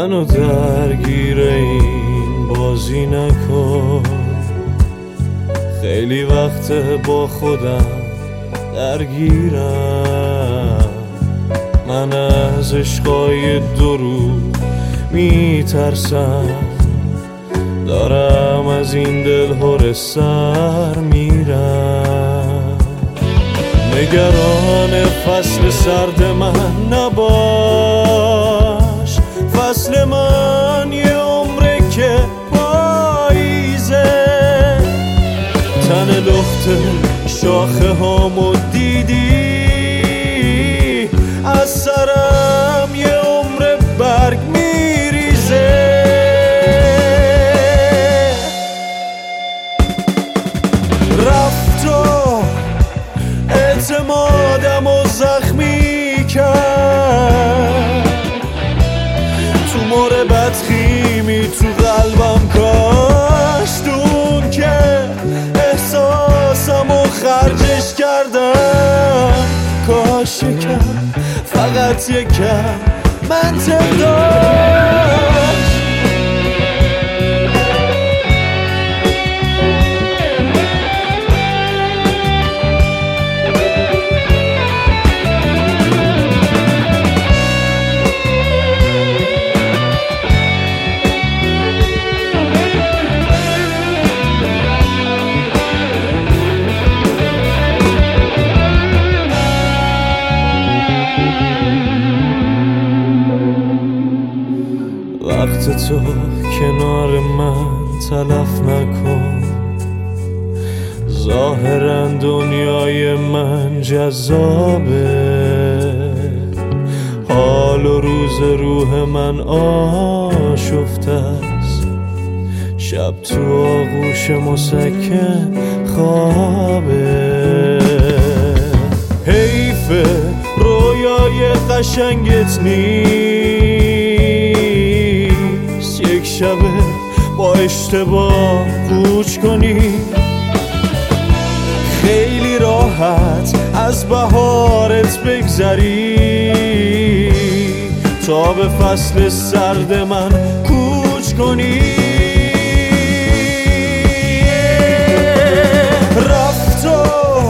منو درگیر این بازی نکن. خیلی وقت با خودم درگیرم. من از عشقای دو رو میترسم. دارم از این دل هر سر میرم. نگران فصل سرد من نباش. فصل من یه عمره که پاییزه. تن لخت شاخه هامو دیدی. از سرم یه عمر برگ میریزه. رفت و اعتمادم و زخمی کرد. تو مور بدخیمی تو قلبم کاشتون که احساسم و خرجش کردم. کاش یکم فقط یکم منطق داشت. وقت تو کنار من تلف نکن. ظاهرا دنیای من جذابه. حال و روز روح من آشفته است. شب تو آغوش مسکن خوابه. حیف رویای قشنگت نیست. یک شبه با اشتباه کوچ کنی. خیلی راحت از بهارت بگذری. تا به فصل سرد من کوچ کنی. رفت و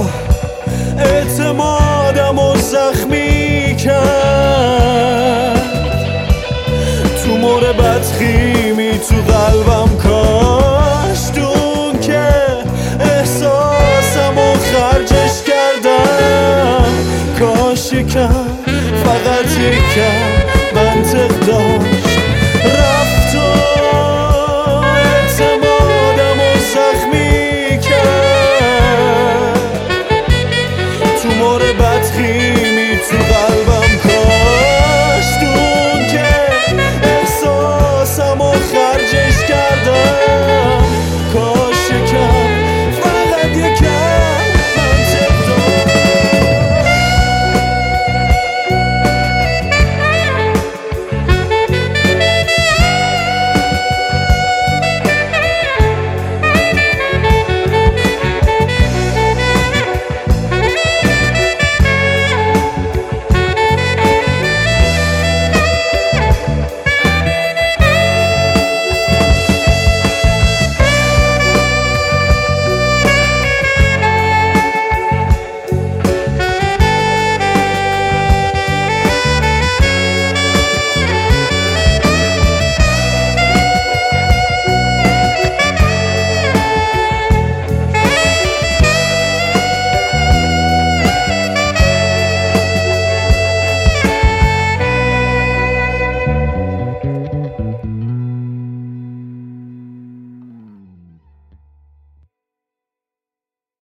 اعتمادم و زخمی کرد. تو مور بدخیمی تو قلبم کاشتون که احساسم و خرجش کردم. کاش یکم فقط یکم